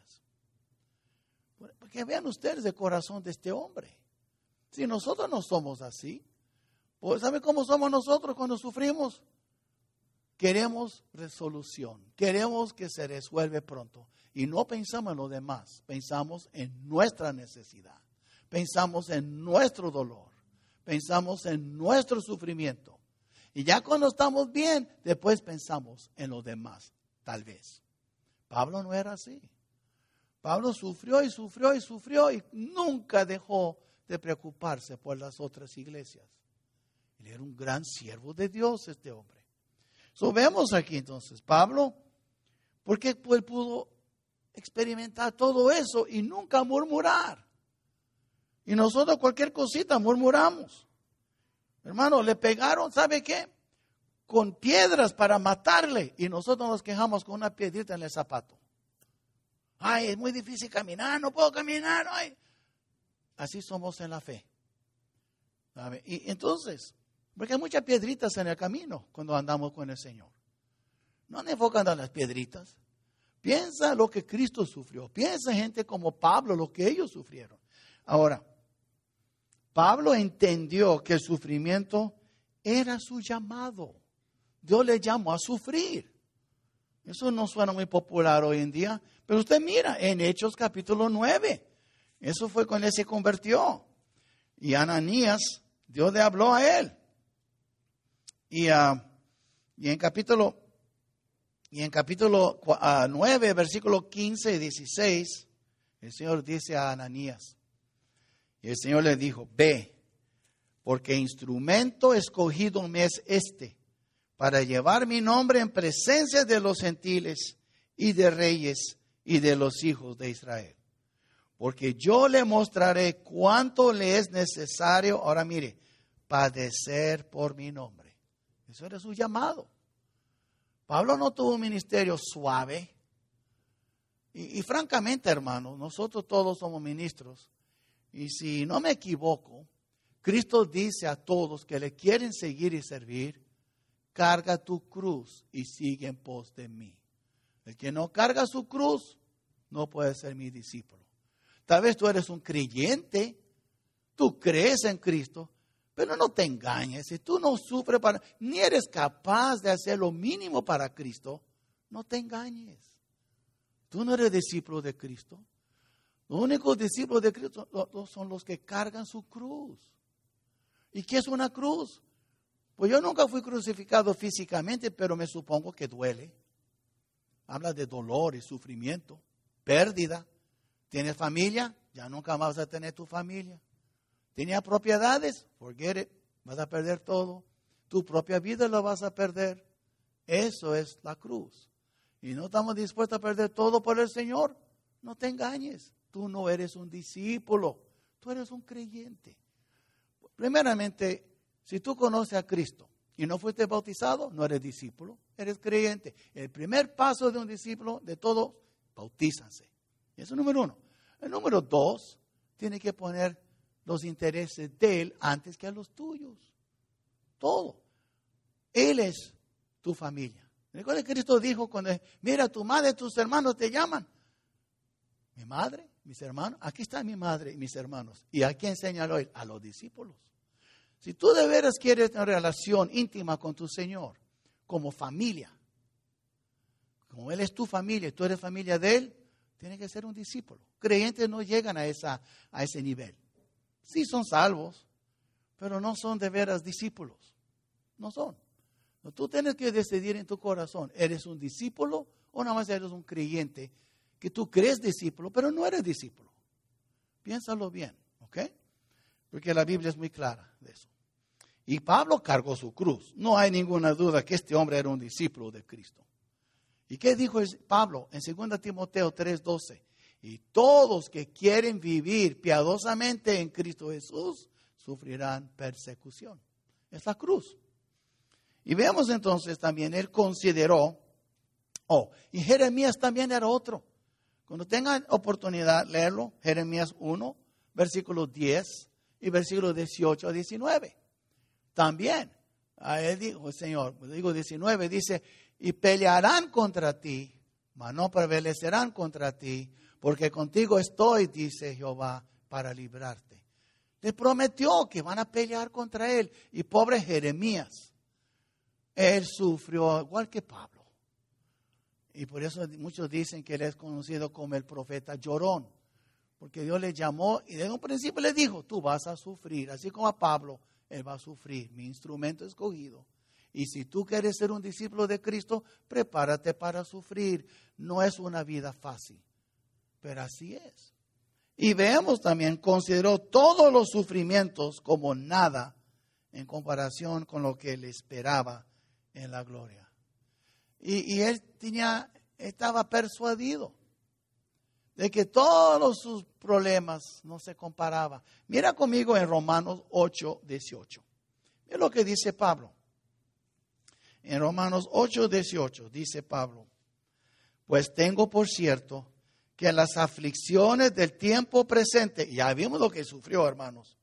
[SPEAKER 1] Porque vean ustedes el corazón de este hombre. Si nosotros no somos así, pues ¿saben cómo somos nosotros cuando sufrimos? Queremos resolución, queremos que se resuelva pronto. Y no pensamos en lo demás, pensamos en nuestra necesidad, pensamos en nuestro dolor, pensamos en nuestro sufrimiento. Y ya cuando estamos bien, después pensamos en lo demás, tal vez. Pablo no era así. Pablo sufrió y sufrió y sufrió y nunca dejó de preocuparse por las otras iglesias. Él era un gran siervo de Dios, este hombre. So, vemos aquí entonces, Pablo, porque él pudo experimentar todo eso y nunca murmurar. Y nosotros cualquier cosita murmuramos. Hermano, le pegaron, ¿sabe qué? Con piedras para matarle. Y nosotros nos quejamos con una piedrita en el zapato. Ay, es muy difícil caminar, no puedo caminar. Ay. Así somos en la fe. ¿Sabe? Y entonces, porque hay muchas piedritas en el camino cuando andamos con el Señor. No nos enfocan en las piedritas. Piensa lo que Cristo sufrió. Piensa gente como Pablo, lo que ellos sufrieron. Ahora, Pablo entendió que el sufrimiento era su llamado. Dios le llamó a sufrir. Eso no suena muy popular hoy en día. Pero usted mira, en Hechos capítulo nueve. Eso fue cuando él se convirtió. Y Ananías, Dios le habló a él. Y, uh, y en capítulo, y en capítulo uh, nueve, versículo quince y dieciséis, el Señor dice a Ananías. Y el Señor le dijo, ve, porque instrumento escogido me es este, para llevar mi nombre en presencia de los gentiles y de reyes y de los hijos de Israel. Porque yo le mostraré cuánto le es necesario, ahora mire, padecer por mi nombre. Eso era su llamado. Pablo no tuvo un ministerio suave. Y, y francamente, hermanos, nosotros todos somos ministros. Y si no me equivoco, Cristo dice a todos que le quieren seguir y servir, carga tu cruz y sigue en pos de mí. El que no carga su cruz no puede ser mi discípulo. Tal vez tú eres un creyente, tú crees en Cristo, pero no te engañes. Si tú no sufres para, ni eres capaz de hacer lo mínimo para Cristo, no te engañes. Tú no eres discípulo de Cristo. Los únicos discípulos de Cristo son los que cargan su cruz. ¿Y qué es una cruz? Pues yo nunca fui crucificado físicamente, pero me supongo que duele. Habla de dolor y sufrimiento, pérdida. ¿Tienes familia? Ya nunca más vas a tener tu familia. ¿Tenías propiedades? Forget it. Vas a perder todo. Tu propia vida la vas a perder. Eso es la cruz. Y no estamos dispuestos a perder todo por el Señor. No te engañes. Tú no eres un discípulo. Tú eres un creyente. Primeramente, si tú conoces a Cristo y no fuiste bautizado, no eres discípulo. Eres creyente. El primer paso de un discípulo, de todos, bautízanse. Eso es el número uno. El número dos, tiene que poner los intereses de Él antes que a los tuyos. Todo. Él es tu familia. Recuerda que Cristo dijo cuando, mira, tu madre, tus hermanos te llaman. Mi madre, mis hermanos, aquí está mi madre y mis hermanos. ¿Y a quién señaló Él? A los discípulos. Si tú de veras quieres una relación íntima con tu Señor, como familia, como Él es tu familia y tú eres familia de Él, tiene que ser un discípulo. Creyentes no llegan a, esa, a ese nivel. Sí son salvos, pero no son de veras discípulos. No son. No, tú tienes que decidir en tu corazón, ¿eres un discípulo o nada más eres un creyente que tú crees discípulo, pero no eres discípulo? Piénsalo bien, ¿ok? Porque la Biblia es muy clara de eso. Y Pablo cargó su cruz. No hay ninguna duda que este hombre era un discípulo de Cristo. ¿Y qué dijo Pablo en segunda Timoteo tres doce? Y todos que quieren vivir piadosamente en Cristo Jesús sufrirán persecución. Es la cruz. Y vemos entonces también, él consideró, oh, y Jeremías también era otro. Cuando tengan oportunidad, leerlo, Jeremías uno, versículos diez y versículos dieciocho a diecinueve. También, a él dijo el Señor, digo diecinueve, dice, y pelearán contra ti, mas no prevalecerán contra ti, porque contigo estoy, dice Jehová, para librarte. Le prometió que van a pelear contra él. Y pobre Jeremías, él sufrió igual que Pablo. Y por eso muchos dicen que él es conocido como el profeta llorón. Porque Dios le llamó y desde un principio le dijo, tú vas a sufrir. Así como a Pablo, él va a sufrir. Mi instrumento escogido. Y si tú quieres ser un discípulo de Cristo, prepárate para sufrir. No es una vida fácil. Pero así es. Y vemos también, consideró todos los sufrimientos como nada en comparación con lo que le esperaba en la gloria. Y, y él tenía, estaba persuadido de que todos sus problemas no se comparaban. Mira conmigo en Romanos ocho, dieciocho. Mira lo que dice Pablo. En Romanos ocho, dieciocho dice Pablo, pues tengo por cierto que las aflicciones del tiempo presente, ya vimos lo que sufrió, hermanos.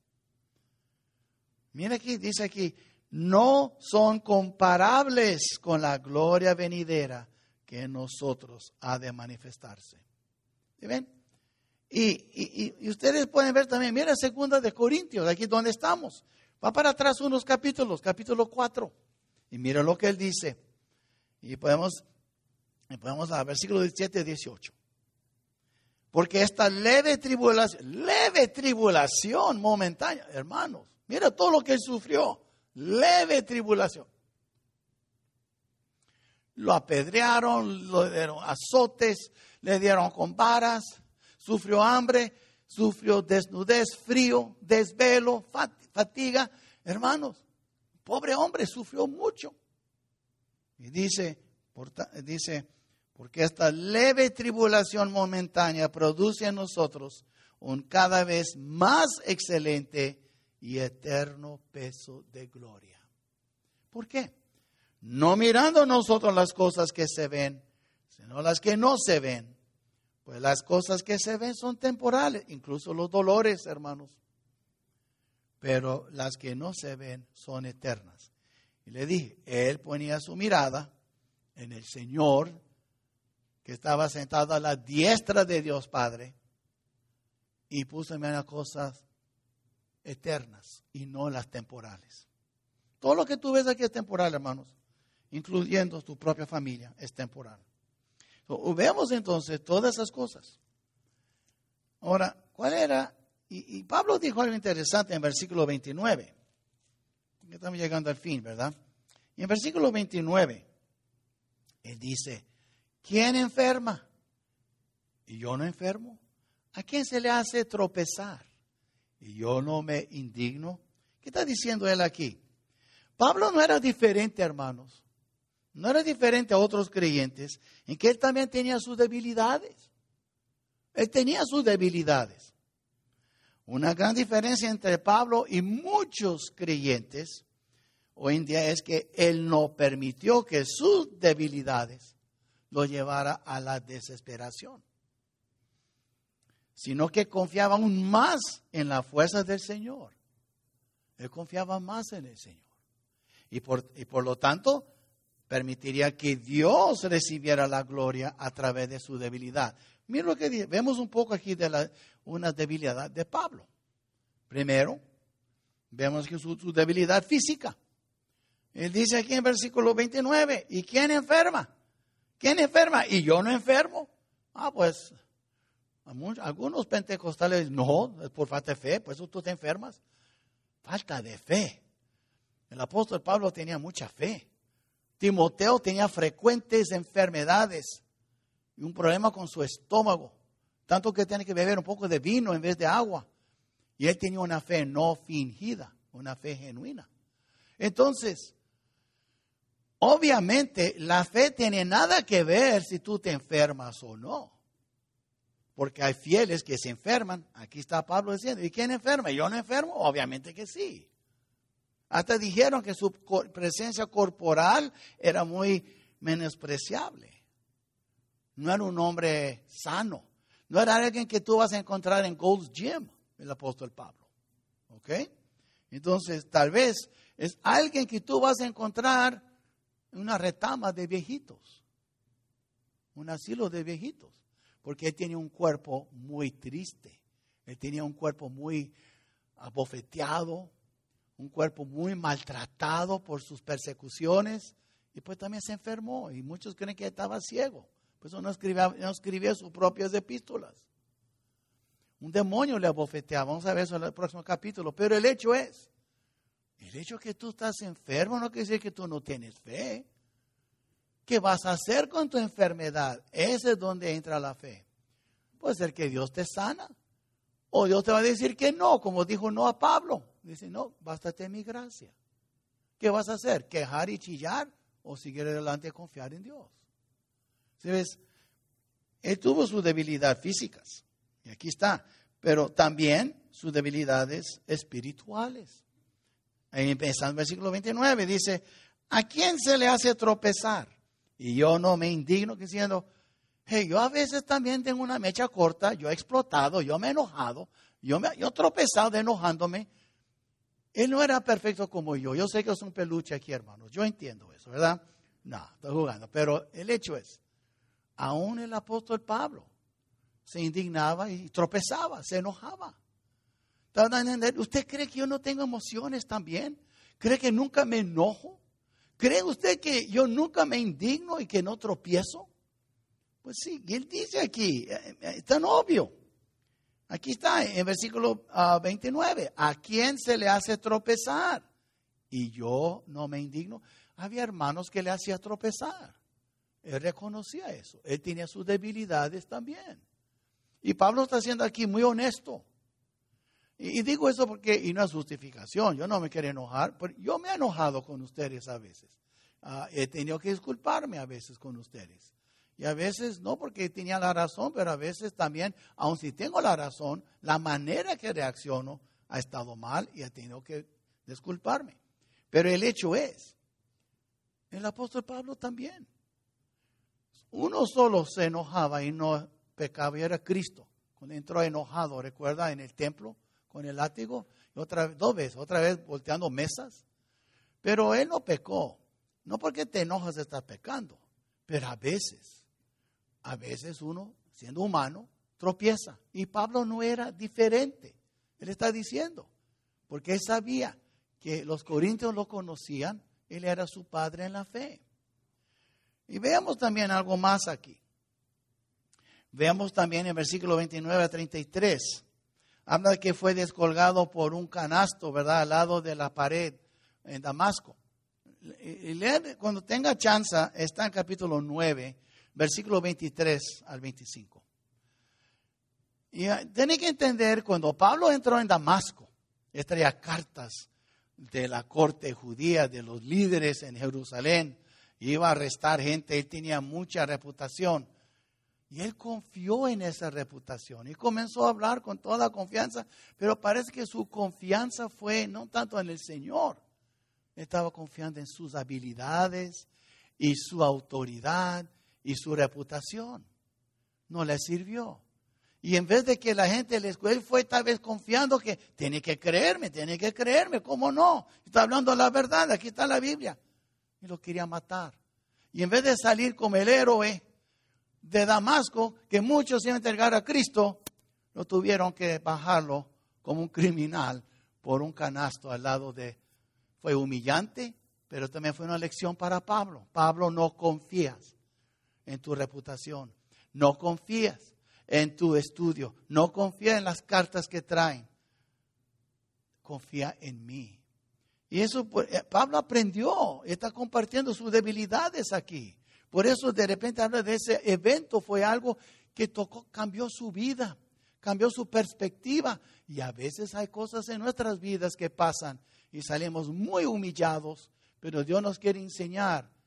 [SPEAKER 1] Mira aquí, dice aquí, no son comparables con la gloria venidera que en nosotros ha de manifestarse. ¿Sí ven? Y, y, y ustedes pueden ver también, mira segunda de Corintios, aquí donde estamos. Va para atrás unos capítulos, capítulo cuatro. Y mira lo que él dice. Y podemos, y podemos a versículo diecisiete y dieciocho. Porque esta leve tribulación, leve tribulación momentánea, hermanos, mira todo lo que él sufrió, leve tribulación. Lo apedrearon, le dieron azotes, le dieron con varas, sufrió hambre, sufrió desnudez, frío, desvelo, fatiga. Hermanos, pobre hombre sufrió mucho. Y dice, dice, porque esta leve tribulación momentánea produce en nosotros un cada vez más excelente y eterno peso de gloria. ¿Por qué? No mirando nosotros las cosas que se ven, sino las que no se ven. Pues las cosas que se ven son temporales, incluso los dolores, hermanos. Pero las que no se ven son eternas. Y le dije, él ponía su mirada en el Señor, que estaba sentado a la diestra de Dios Padre, y puso en las cosas eternas y no las temporales. Todo lo que tú ves aquí es temporal, hermanos, incluyendo tu propia familia, es temporal. So, vemos entonces todas esas cosas. Ahora, ¿cuál era? Y, y Pablo dijo algo interesante en versículo veintinueve. Estamos llegando al fin, ¿verdad? Y en versículo veintinueve, él dice, ¿quién enferma? ¿Y yo no enfermo? ¿A quién se le hace tropezar? ¿Y yo no me indigno? ¿Qué está diciendo él aquí? Pablo no era diferente, hermanos. No era diferente a otros creyentes, en que él también tenía sus debilidades. Él tenía sus debilidades. Una gran diferencia entre Pablo y muchos creyentes hoy en día es que él no permitió que sus debilidades lo llevara a la desesperación, sino que confiaba aún más en la fuerza del Señor. Él confiaba más en el Señor. Y por, y por lo tanto, permitiría que Dios recibiera la gloria a través de su debilidad. Mira lo que dice. Vemos un poco aquí de la, una debilidad de Pablo. Primero, vemos que su, su debilidad física. Él dice aquí en versículo veintinueve, ¿y quién enferma? ¿Quién enferma? ¿Y yo no enfermo? Ah, pues, algunos pentecostales, no, es por falta de fe, por eso tú te enfermas. Falta de fe. El apóstol Pablo tenía mucha fe. Timoteo tenía frecuentes enfermedades y un problema con su estómago, tanto que tiene que beber un poco de vino en vez de agua. Y él tenía una fe no fingida, una fe genuina. Entonces, obviamente la fe tiene nada que ver si tú te enfermas o no. Porque hay fieles que se enferman. Aquí está Pablo diciendo, ¿y quién enferma? ¿Yo no enfermo? Obviamente que sí. Hasta dijeron que su presencia corporal era muy menospreciable. No era un hombre sano. No era alguien que tú vas a encontrar en Gold's Gym, el apóstol Pablo. ¿Ok? Entonces, tal vez es alguien que tú vas a encontrar en una retama de viejitos. Un asilo de viejitos. Porque él tenía un cuerpo muy triste. Él tenía un cuerpo muy abofeteado. Un cuerpo muy maltratado por sus persecuciones. Y pues también se enfermó. Y muchos creen que estaba ciego. Por eso no escribía, no escribía sus propias epístolas. Un demonio le abofeteaba. Vamos a ver eso en el próximo capítulo. Pero el hecho es, el hecho que tú estás enfermo no quiere decir que tú no tienes fe. ¿Qué vas a hacer con tu enfermedad? Ese es donde entra la fe. Puede ser que Dios te sana. O Dios te va a decir que no, como dijo no a Pablo. Dice, no, bástate mi gracia. ¿Qué vas a hacer? ¿Quejar y chillar? ¿O seguir adelante y confiar en Dios? ¿Sabes? Él tuvo sus debilidades físicas. Y aquí está. Pero también sus debilidades espirituales. Ahí empezando en el versículo veintinueve. Dice, ¿a quién se le hace tropezar? Y yo no me indigno diciendo, hey, yo a veces también tengo una mecha corta, yo he explotado, yo me he enojado, yo, me, yo he tropezado de enojándome. Él no era perfecto como yo. Yo sé que es un peluche aquí, hermanos. Yo entiendo eso, ¿verdad? No, estoy jugando. Pero el hecho es, aún el apóstol Pablo se indignaba y tropezaba, se enojaba. ¿Usted cree que yo no tengo emociones también? ¿Cree que nunca me enojo? ¿Cree usted que yo nunca me indigno y que no tropiezo? Pues sí, y él dice aquí, es tan obvio. Aquí está, en el versículo uh, veintinueve. ¿A quién se le hace tropezar? Y yo no me indigno. Había hermanos que le hacía tropezar. Él reconocía eso. Él tenía sus debilidades también. Y Pablo está siendo aquí muy honesto. Y, y digo eso porque, y no es justificación, yo no me quiero enojar, pero yo me he enojado con ustedes a veces. Uh, he tenido que disculparme a veces con ustedes. Y a veces, no porque tenía la razón, pero a veces también, aun si tengo la razón, la manera que reacciono ha estado mal y he tenido que disculparme. Pero el hecho es, el apóstol Pablo también. Uno solo se enojaba y no pecaba y era Cristo. Cuando entró enojado, recuerda, en el templo con el látigo, y otra vez, dos veces, otra vez volteando mesas. Pero él no pecó. No porque te enojas estás pecando, pero a veces. A veces uno, siendo humano, tropieza. Y Pablo no era diferente. Él está diciendo, porque él sabía que los corintios lo conocían, él era su padre en la fe. Y veamos también algo más aquí. Veamos también en versículo veintinueve a treinta y tres. Habla de que fue descolgado por un canasto, ¿verdad? Al lado de la pared en Damasco. Y leer, cuando tenga chance, está en capítulo nueve. Versículo veintitrés al veinticinco. Y uh, tiene que entender, cuando Pablo entró en Damasco, él traía cartas de la corte judía, de los líderes en Jerusalén, iba a arrestar gente, él tenía mucha reputación. Y él confió en esa reputación y comenzó a hablar con toda confianza, pero parece que su confianza fue no tanto en el Señor, estaba confiando en sus habilidades y su autoridad y su reputación. No le sirvió. Y en vez de que la gente le escuche, él fue tal vez confiando que tiene que creerme, tiene que creerme, ¿cómo no? Está hablando la verdad, aquí está la Biblia. Y lo quería matar. Y en vez de salir como el héroe de Damasco, que muchos iban a entregar a Cristo, lo tuvieron que bajarlo como un criminal por un canasto al lado de... Fue humillante, pero también fue una lección para Pablo. Pablo, no confías en tu reputación, no confías en tu estudio, no confías en las cartas que traen, confía en mí. Y eso Pablo aprendió, está compartiendo sus debilidades aquí. Por eso de repente habla de ese evento, fue algo que tocó, cambió su vida, cambió su perspectiva. Y a veces hay cosas en nuestras vidas que pasan y salimos muy humillados, pero Dios nos quiere enseñar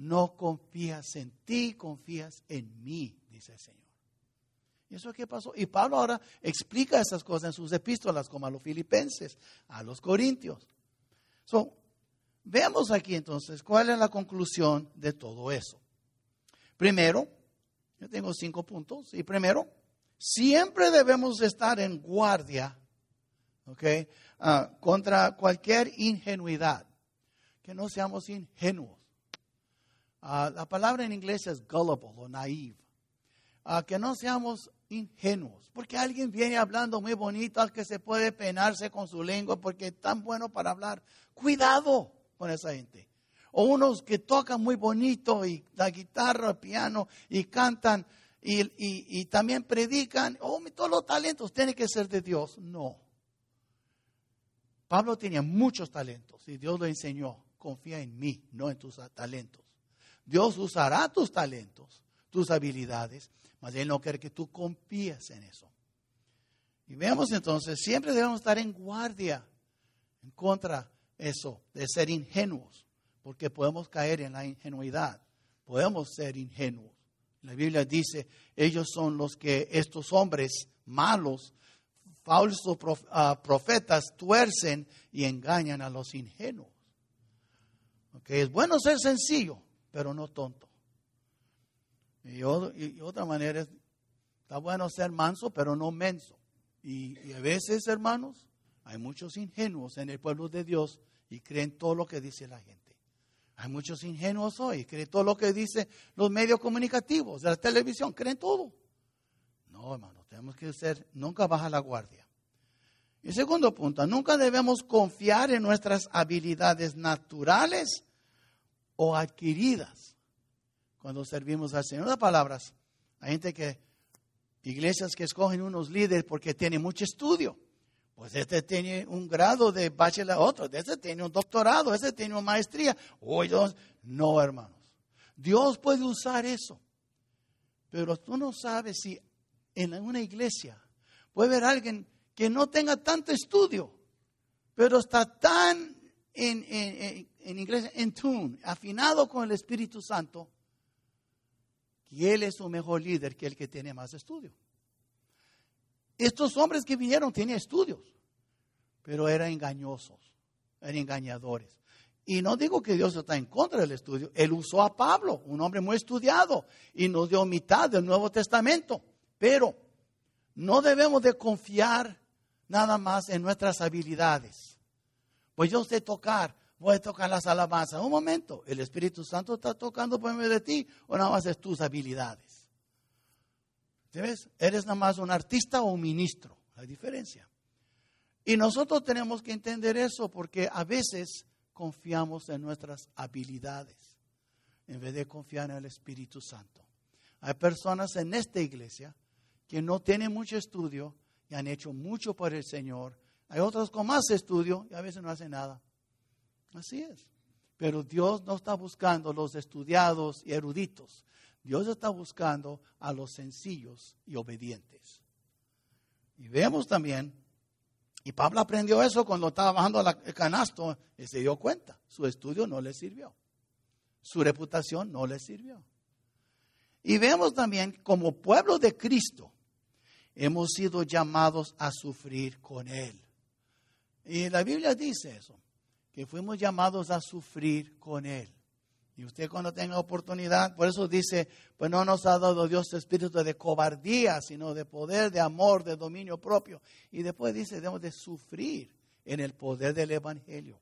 [SPEAKER 1] no confías en ti, confías en mí, dice el Señor. ¿Y eso qué pasó? Y Pablo ahora explica esas cosas en sus epístolas, como a los filipenses, a los corintios. So, veamos aquí entonces cuál es la conclusión de todo eso. Primero, yo tengo cinco puntos. Y primero, siempre debemos estar en guardia, ¿okay? uh, contra cualquier ingenuidad. Que no seamos ingenuos. Uh, la palabra en inglés es gullible o naive. Uh, que no seamos ingenuos. Porque alguien viene hablando muy bonito, que se puede penarse con su lengua porque es tan bueno para hablar. Cuidado con esa gente. O unos que tocan muy bonito y la guitarra, el piano y cantan y, y, y también predican. Oh, todos los talentos tienen que ser de Dios. No. Pablo tenía muchos talentos y Dios lo enseñó. Confía en mí, no en tus talentos. Dios usará tus talentos, tus habilidades, mas Él no quiere que tú confíes en eso. Y veamos entonces, siempre debemos estar en guardia en contra de eso, de ser ingenuos, porque podemos caer en la ingenuidad, podemos ser ingenuos. La Biblia dice, ellos son los que estos hombres malos, falsos profetas, tuercen y engañan a los ingenuos. Okay, es bueno ser sencillo, pero no tonto. Y, y, y otra manera es, está bueno ser manso, pero no menso. Y, y a veces, hermanos, hay muchos ingenuos en el pueblo de Dios y creen todo lo que dice la gente. Hay muchos ingenuos hoy y creen todo lo que dicen los medios comunicativos, de la televisión, creen todo. No, hermanos, tenemos que ser, nunca bajar la guardia. Y segundo punto, nunca debemos confiar en nuestras habilidades naturales o adquiridas cuando servimos al Señor. En otras palabras, hay gente que, iglesias que escogen unos líderes porque tienen mucho estudio. Pues este tiene un grado de bachelor, otro, este tiene un doctorado, este tiene una maestría. Oh, Dios. No, hermanos. Dios puede usar eso. Pero tú no sabes si en una iglesia puede haber alguien que no tenga tanto estudio, pero está tan en, en, en inglés, en tune, afinado con el Espíritu Santo, que él es un mejor líder que el que tiene más estudio. Estos hombres que vinieron tenían estudios, pero eran engañosos, eran engañadores. Y no digo que Dios está en contra del estudio. Él usó a Pablo, un hombre muy estudiado, y nos dio mitad del Nuevo Testamento. Pero no debemos de confiar nada más en nuestras habilidades. Pues yo sé tocar, voy a tocar las alabanzas. Un momento, ¿el Espíritu Santo está tocando por medio de ti o nada más es tus habilidades? ¿Ves? Eres nada más un artista o un ministro, la diferencia. Y nosotros tenemos que entender eso porque a veces confiamos en nuestras habilidades en vez de confiar en el Espíritu Santo. Hay personas en esta iglesia que no tienen mucho estudio y han hecho mucho por el Señor. Hay otros con más estudio y a veces no hacen nada. Así es. Pero Dios no está buscando los estudiados y eruditos. Dios está buscando a los sencillos y obedientes. Y vemos también, y Pablo aprendió eso cuando estaba bajando el canasto y se dio cuenta. Su estudio no le sirvió. Su reputación no le sirvió. Y vemos también como pueblo de Cristo hemos sido llamados a sufrir con Él. Y la Biblia dice eso, que fuimos llamados a sufrir con Él. Y usted cuando tenga oportunidad, por eso dice, pues no nos ha dado Dios espíritu de cobardía, sino de poder, de amor, de dominio propio. Y después dice, debemos de sufrir en el poder del Evangelio.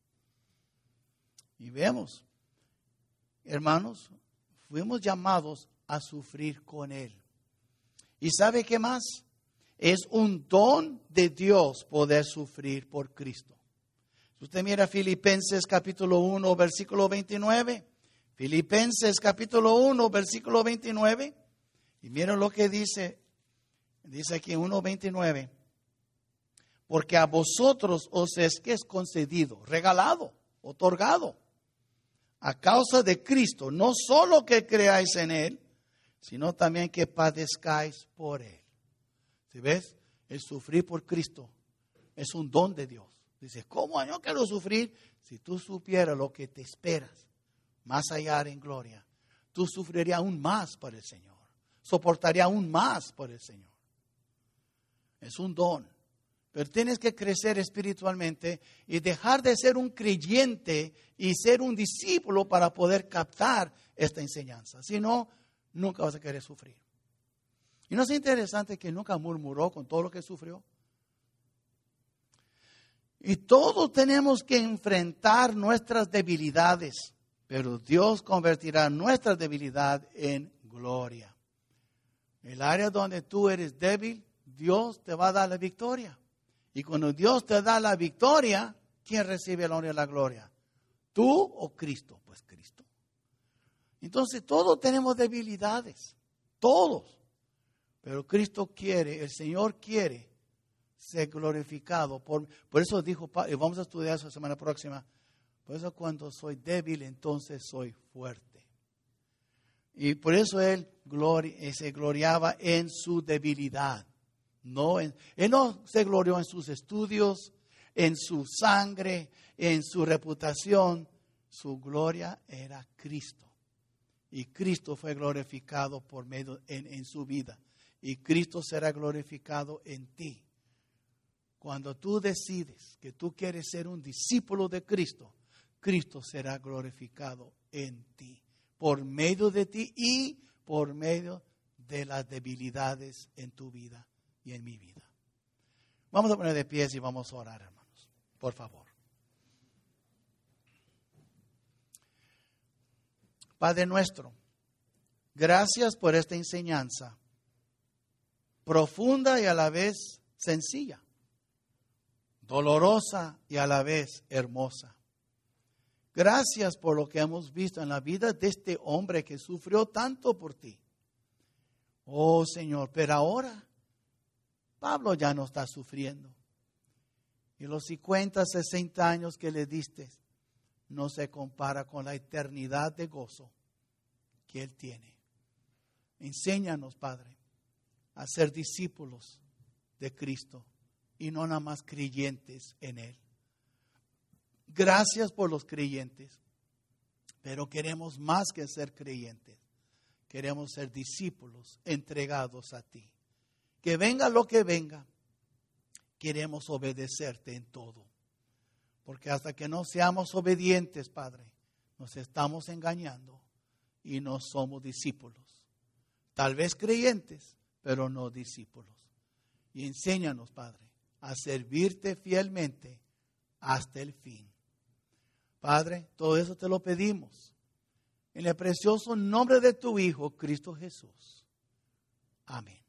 [SPEAKER 1] Y vemos, hermanos, fuimos llamados a sufrir con Él. ¿Y sabe qué más? Es un don de Dios poder sufrir por Cristo. Si usted mira Filipenses capítulo uno, versículo veintinueve. Filipenses capítulo uno, versículo veintinueve. Y miren lo que dice. Dice aquí uno veintinueve. Porque a vosotros os es que es concedido, regalado, otorgado. A causa de Cristo, no solo que creáis en Él, sino también que padezcáis por Él. ¿Sí ves? El sufrir por Cristo es un don de Dios. Dices, ¿cómo yo quiero sufrir? Si tú supieras lo que te esperas más allá en gloria, tú sufrirías aún más por el Señor. Soportarías aún más por el Señor. Es un don. Pero tienes que crecer espiritualmente y dejar de ser un creyente y ser un discípulo para poder captar esta enseñanza. Si no, nunca vas a querer sufrir. ¿Y no es interesante que nunca murmuró con todo lo que sufrió? Y todos tenemos que enfrentar nuestras debilidades, pero Dios convertirá nuestra debilidad en gloria. El área donde tú eres débil, Dios te va a dar la victoria. Y cuando Dios te da la victoria, ¿quién recibe la honra y la gloria? ¿Tú o Cristo? Pues Cristo. Entonces todos tenemos debilidades, todos. Pero Cristo quiere, el Señor quiere ser glorificado. Por, por eso dijo, y vamos a estudiar eso la semana próxima, por eso cuando soy débil, entonces soy fuerte. Y por eso Él glori, se gloriaba en su debilidad. No, en, él no se glorió en sus estudios, en su sangre, en su reputación. Su gloria era Cristo. Y Cristo fue glorificado por medio en, en su vida. Y Cristo será glorificado en ti. Cuando tú decides que tú quieres ser un discípulo de Cristo, Cristo será glorificado en ti. Por medio de ti y por medio de las debilidades en tu vida y en mi vida. Vamos a poner de pies y vamos a orar, hermanos. Por favor. Padre nuestro, gracias por esta enseñanza profunda y a la vez sencilla, dolorosa y a la vez hermosa. Gracias por lo que hemos visto en la vida de este hombre que sufrió tanto por ti. Oh Señor, pero ahora Pablo ya no está sufriendo. Y los cincuenta, sesenta años que le diste no se compara con la eternidad de gozo que él tiene. Enséñanos, Padre, a ser discípulos de Cristo y no nada más creyentes en Él. Gracias por los creyentes, pero queremos más que ser creyentes. Queremos ser discípulos entregados a ti. Que venga lo que venga, queremos obedecerte en todo. Porque hasta que no seamos obedientes, Padre, nos estamos engañando y no somos discípulos. Tal vez creyentes, pero no discípulos. Y enséñanos, Padre, a servirte fielmente hasta el fin. Padre, todo eso te lo pedimos en el precioso nombre de tu Hijo, Cristo Jesús. Amén.